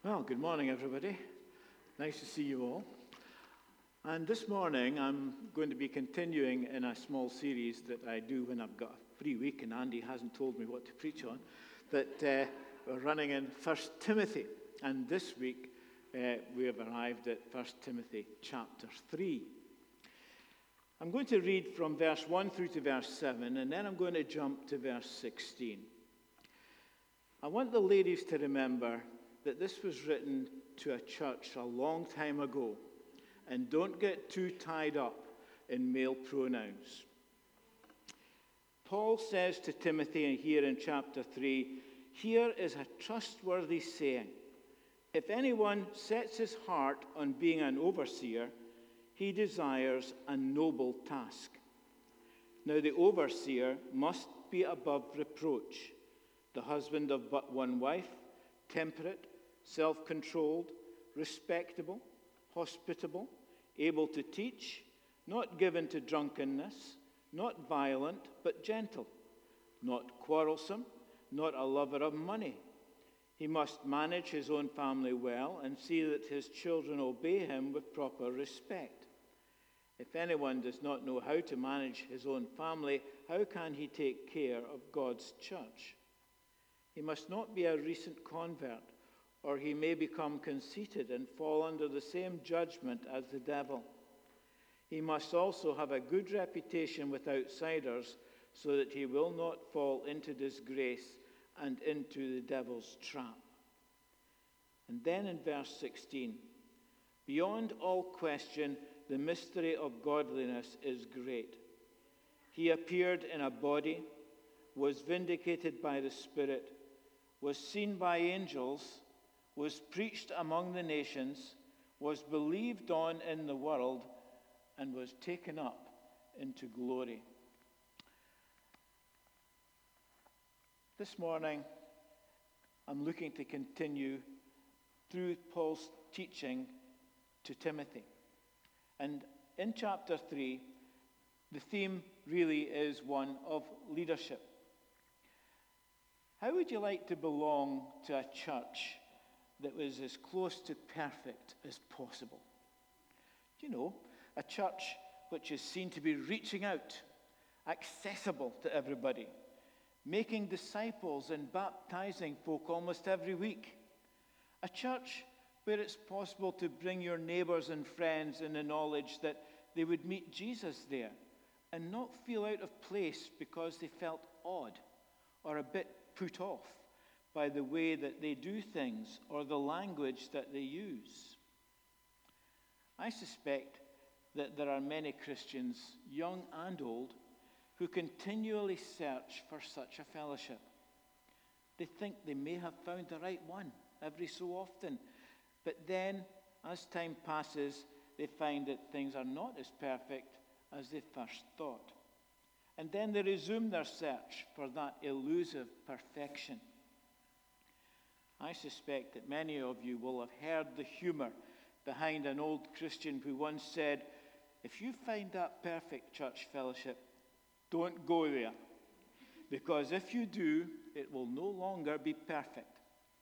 Well, good morning, everybody. Nice to see you all. And this morning, I'm going to be continuing in a small series that I do when I've got a free week, and Andy hasn't told me what to preach on, that we're running in 1 Timothy. And this week, we have arrived at 1 Timothy chapter 3. I'm going to read from verse 1 through to verse 7, and then I'm going to jump to verse 16. I want the ladies to remember that this was written to a church a long time ago, and don't get too tied up in male pronouns. Paul says to Timothy here in chapter 3, "Here is a trustworthy saying. If anyone sets his heart on being an overseer, he desires a noble task. Now the overseer must be above reproach, the husband of but one wife, temperate, self-controlled, respectable, hospitable, able to teach, not given to drunkenness, not violent, but gentle, not quarrelsome, not a lover of money. He must manage his own family well and see that his children obey him with proper respect. If anyone does not know how to manage his own family, how can he take care of God's church? He must not be a recent convert, or he may become conceited and fall under the same judgment as the devil. He must also have a good reputation with outsiders, so that he will not fall into disgrace and into the devil's trap." And then in verse 16, "Beyond all question, the mystery of godliness is great. He appeared in a body, was vindicated by the Spirit, was seen by angels, was preached among the nations, was believed on in the world, and was taken up into glory." This morning, I'm looking to continue through Paul's teaching to Timothy. And in chapter 3, the theme really is one of leadership. How would you like to belong to a church that was as close to perfect as possible? You know, a church which is seen to be reaching out, accessible to everybody, making disciples and baptizing folk almost every week. A church where it's possible to bring your neighbors and friends in the knowledge that they would meet Jesus there and not feel out of place because they felt odd or a bit put off by the way that they do things or the language that they use. I suspect that there are many Christians, young and old, who continually search for such a fellowship. They think they may have found the right one every so often, but then, as time passes, they find that things are not as perfect as they first thought. And then they resume their search for that elusive perfection. I suspect that many of you will have heard the humor behind an old Christian who once said, "If you find that perfect church fellowship, don't go there, because if you do, it will no longer be perfect."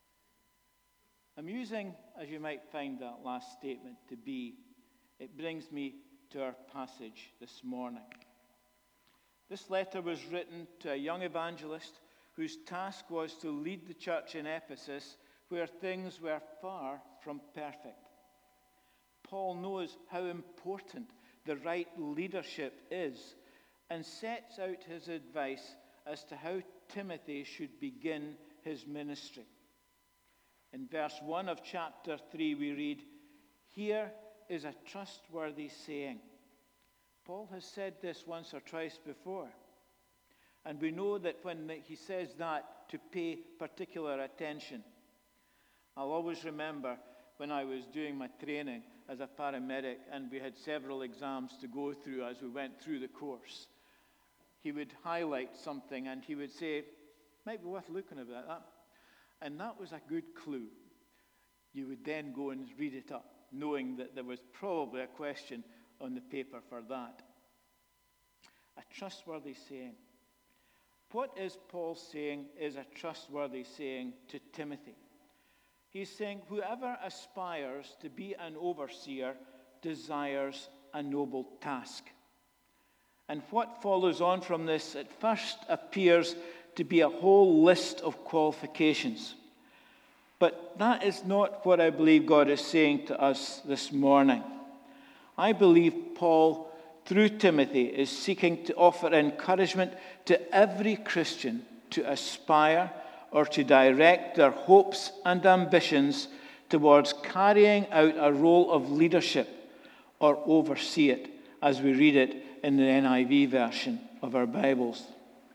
Amusing as you might find that last statement to be, it brings me to our passage this morning. This letter was written to a young evangelist whose task was to lead the church in Ephesus, where things were far from perfect. Paul knows how important the right leadership is and sets out his advice as to how Timothy should begin his ministry. In verse 1 of chapter 3 we read, "Here is a trustworthy saying." Paul has said this once or twice before. And we know that when he says that, to pay particular attention. I'll always remember when I was doing my training as a paramedic and we had several exams to go through as we went through the course. He would highlight something and he would say, "Might be worth looking at that." And that was a good clue. You would then go and read it up, knowing that there was probably a question on the paper for that. A trustworthy saying. What is Paul saying is a trustworthy saying to Timothy? He's saying whoever aspires to be an overseer desires a noble task. And what follows on from this at first appears to be a whole list of qualifications. But that is not what I believe God is saying to us this morning. I believe Paul, through Timothy, is seeking to offer encouragement to every Christian to aspire or to direct their hopes and ambitions towards carrying out a role of leadership or oversee it, as we read it in the NIV version of our Bibles.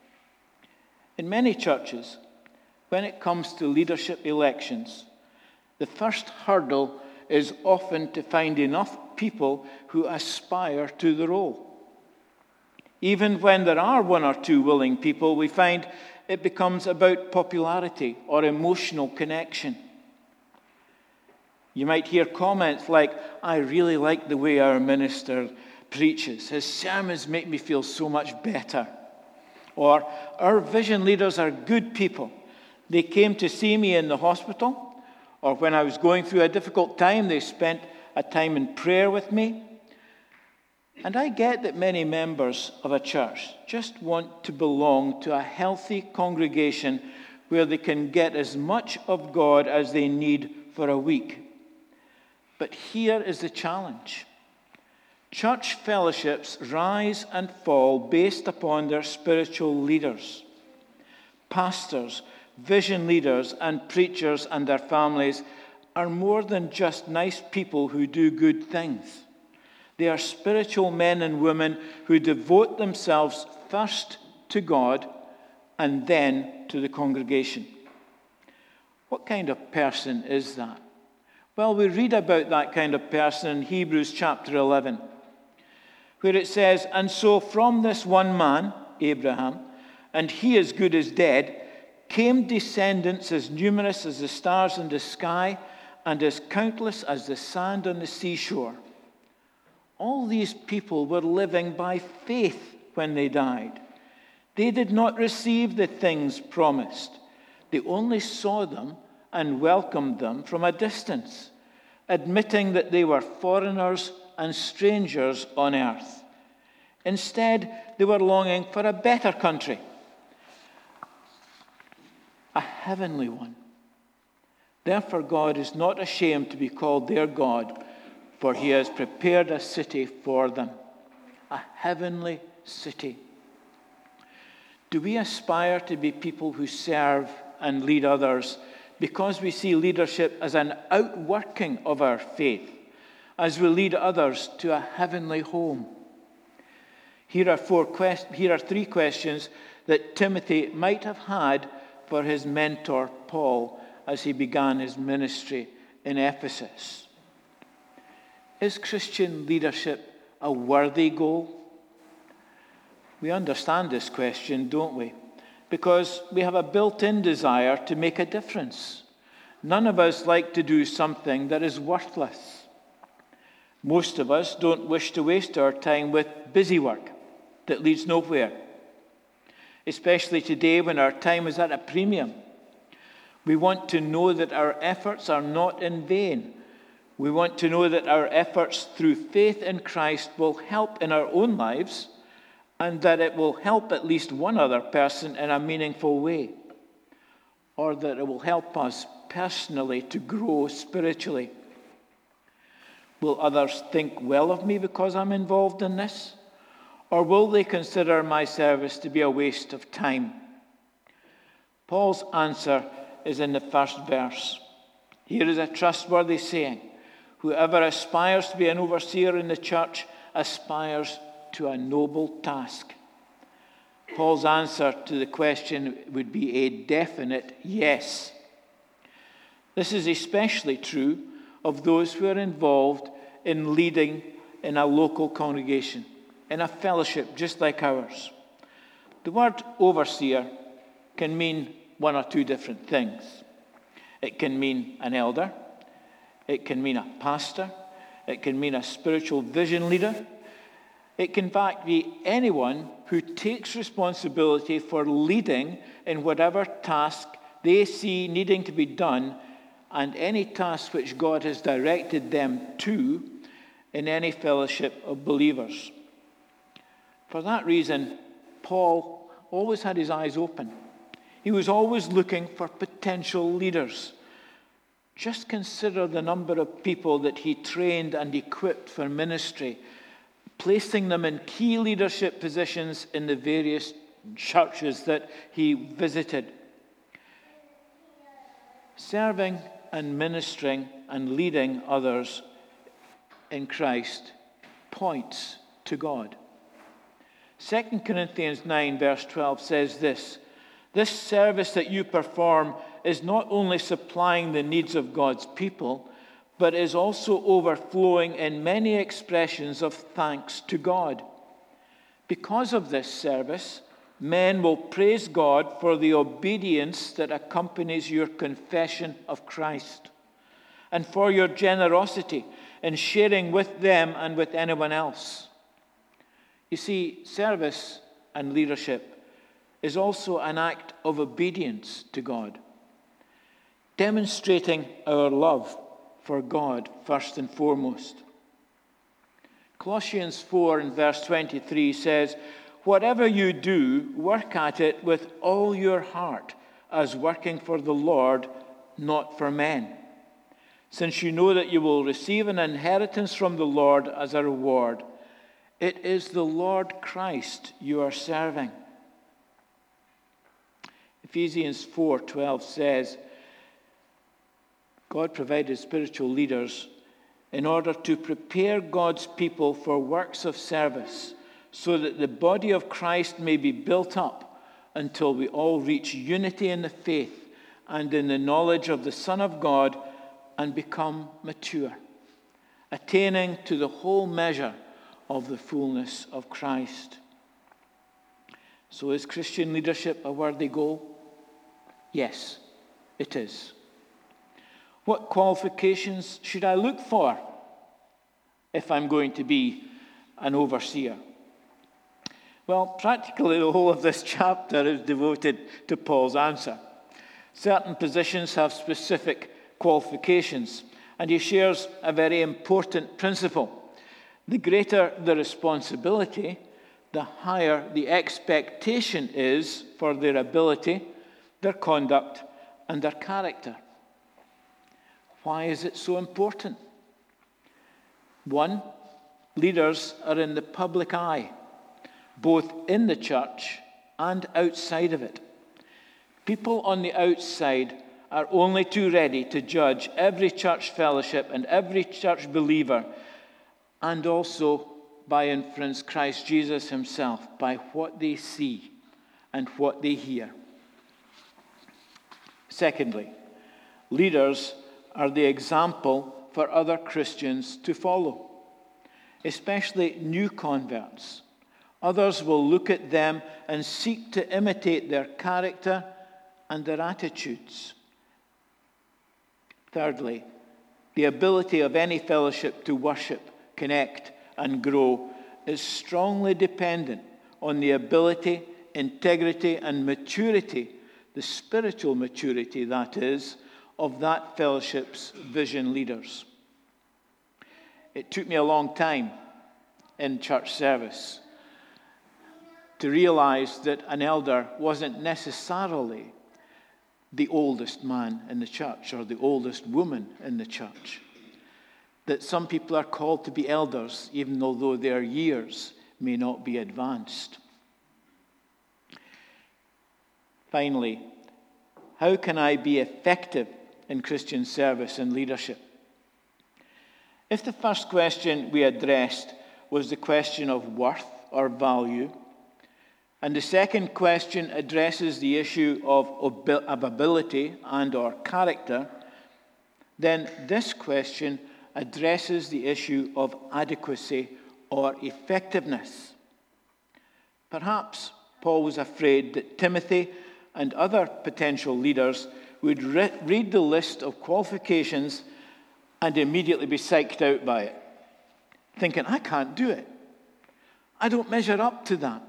In many churches, when it comes to leadership elections, the first hurdle is often to find enough people who aspire to the role. Even when there are one or two willing people, we find it becomes about popularity or emotional connection. You might hear comments like, "I really like the way our minister preaches. His sermons make me feel so much better." Or, "Our vision leaders are good people. They came to see me in the hospital," or "when I was going through a difficult time, they spent a time in prayer with me." And I get that many members of a church just want to belong to a healthy congregation where they can get as much of God as they need for a week. But here is the challenge. Church fellowships rise and fall based upon their spiritual leaders. Pastors, vision leaders, and preachers and their families are more than just nice people who do good things. They are spiritual men and women who devote themselves first to God and then to the congregation. What kind of person is that? Well, we read about that kind of person in Hebrews chapter 11, where it says, "And so from this one man, Abraham, and he as good as dead, came descendants as numerous as the stars in the sky and as countless as the sand on the seashore." All these people were living by faith when they died. They did not receive the things promised. They only saw them and welcomed them from a distance, admitting that they were foreigners and strangers on earth. Instead, they were longing for a better country, a heavenly one. Therefore, God is not ashamed to be called their God, for he has prepared a city for them, a heavenly city. Do we aspire to be people who serve and lead others because we see leadership as an outworking of our faith, as we lead others to a heavenly home? Here are three questions that Timothy might have had for his mentor, Paul, as he began his ministry in Ephesus. Is Christian leadership a worthy goal? We understand this question, don't we? Because we have a built-in desire to make a difference. None of us like to do something that is worthless. Most of us don't wish to waste our time with busy work that leads nowhere, especially today when our time is at a premium. We want to know that our efforts are not in vain. We want to know that our efforts through faith in Christ will help in our own lives and that it will help at least one other person in a meaningful way, or that it will help us personally to grow spiritually. Will others think well of me because I'm involved in this? Or will they consider my service to be a waste of time? Paul's answer is in the first verse. Here is a trustworthy saying: whoever aspires to be an overseer in the church aspires to a noble task. Paul's answer to the question would be a definite yes. This is especially true of those who are involved in leading in a local congregation, in a fellowship just like ours. The word overseer can mean one or two different things. It can mean an elder. It can mean a pastor. It can mean a spiritual vision leader. It can in fact be anyone who takes responsibility for leading in whatever task they see needing to be done and any task which God has directed them to in any fellowship of believers. For that reason, Paul always had his eyes open. He was always looking for potential leaders. Just consider the number of people that he trained and equipped for ministry, placing them in key leadership positions in the various churches that he visited. Serving and ministering and leading others in Christ points to God. 2 Corinthians 9 verse 12 says this: "This service that you perform is not only supplying the needs of God's people, but is also overflowing in many expressions of thanks to God. Because of this service, men will praise God for the obedience that accompanies your confession of Christ, and for your generosity in sharing with them and with anyone else." You see, service and leadership is also an act of obedience to God, demonstrating our love for God first and foremost. Colossians 4 and verse 23 says, "Whatever you do, work at it with all your heart, as working for the Lord, not for men, since you know that you will receive an inheritance from the Lord as a reward. It is the Lord Christ you are serving." Ephesians 4:12 says, God provided spiritual leaders in order to prepare God's people for works of service, so that the body of Christ may be built up until we all reach unity in the faith and in the knowledge of the Son of God and become mature, attaining to the whole measure of the fullness of Christ. So is Christian leadership a worthy goal? Yes, it is. What qualifications should I look for if I'm going to be an overseer? Well, practically the whole of this chapter is devoted to Paul's answer. Certain positions have specific qualifications, and he shares a very important principle. The greater the responsibility, the higher the expectation is for their ability, their conduct, and their character. Why is it so important? 1, leaders are in the public eye, both in the church and outside of it. People on the outside are only too ready to judge every church fellowship and every church believer, and also, by inference, Christ Jesus himself, by what they see and what they hear. Secondly, leaders are the example for other Christians to follow, especially new converts. Others will look at them and seek to imitate their character and their attitudes. Thirdly, the ability of any fellowship to worship, connect, and grow is strongly dependent on the ability, integrity, and maturity, the spiritual maturity, that is, of that fellowship's vision leaders. It took me a long time in church service to realize that an elder wasn't necessarily the oldest man in the church or the oldest woman in the church. That some people are called to be elders even though their years may not be advanced. Finally, how can I be effective in Christian service and leadership? If the first question we addressed was the question of worth or value, and the second question addresses the issue of ability and or character, then this question addresses the issue of adequacy or effectiveness. Perhaps Paul was afraid that Timothy and other potential leaders would read the list of qualifications and immediately be psyched out by it, thinking, I can't do it. I don't measure up to that.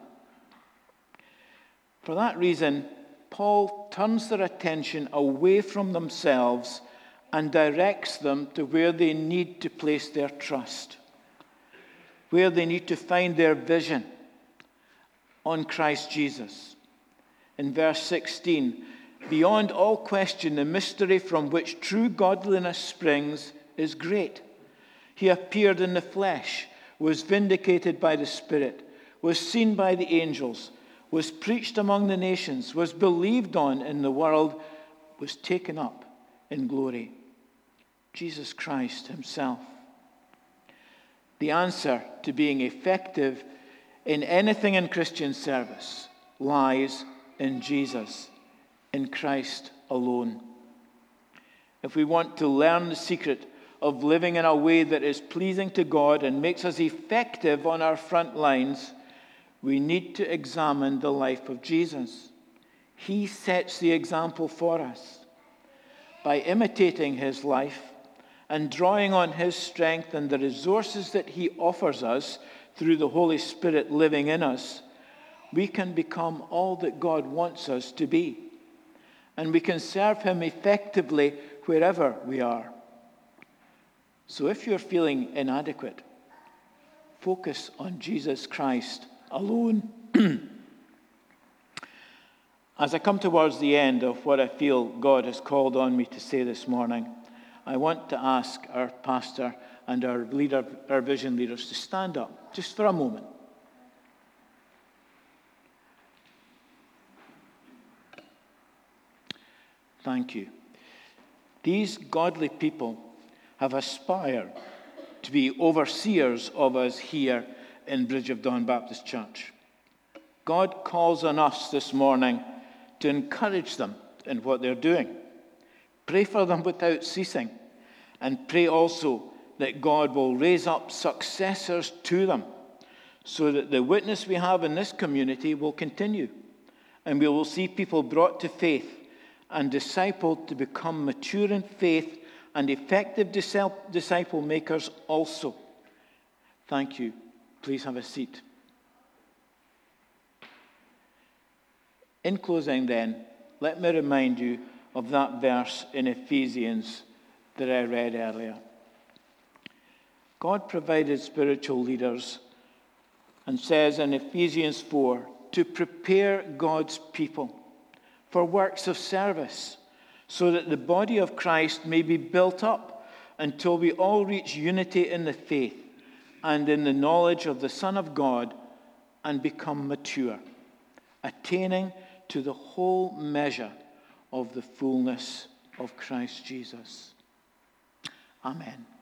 For that reason, Paul turns their attention away from themselves and directs them to where they need to place their trust, where they need to find their vision on Christ Jesus. In verse 16, beyond all question, the mystery from which true godliness springs is great. He appeared in the flesh, was vindicated by the Spirit, was seen by the angels, was preached among the nations, was believed on in the world, was taken up in glory. Jesus Christ himself. The answer to being effective in anything in Christian service lies in Jesus, in Christ alone. If we want to learn the secret of living in a way that is pleasing to God and makes us effective on our front lines, we need to examine the life of Jesus. He sets the example for us. By imitating his life and drawing on his strength and the resources that he offers us through the Holy Spirit living in us, we can become all that God wants us to be. And we can serve him effectively wherever we are. So if you're feeling inadequate, focus on Jesus Christ alone. As I come towards the end of what I feel God has called on me to say this morning, I want to ask our pastor and our leader, our vision leaders, to stand up just for a moment. Thank you. These godly people have aspired to be overseers of us here in Bridge of Dawn Baptist Church. God calls on us this morning to encourage them in what they're doing. Pray for them without ceasing, and pray also that God will raise up successors to them so that the witness we have in this community will continue, and we will see people brought to faith and discipled to become mature in faith and effective disciple makers also. Thank you. Please have a seat. In closing then, let me remind you of that verse in Ephesians that I read earlier. God provided spiritual leaders and says in Ephesians 4 to prepare God's people for works of service, so that the body of Christ may be built up until we all reach unity in the faith and in the knowledge of the Son of God and become mature, attaining to the whole measure of the fullness of Christ Jesus. Amen.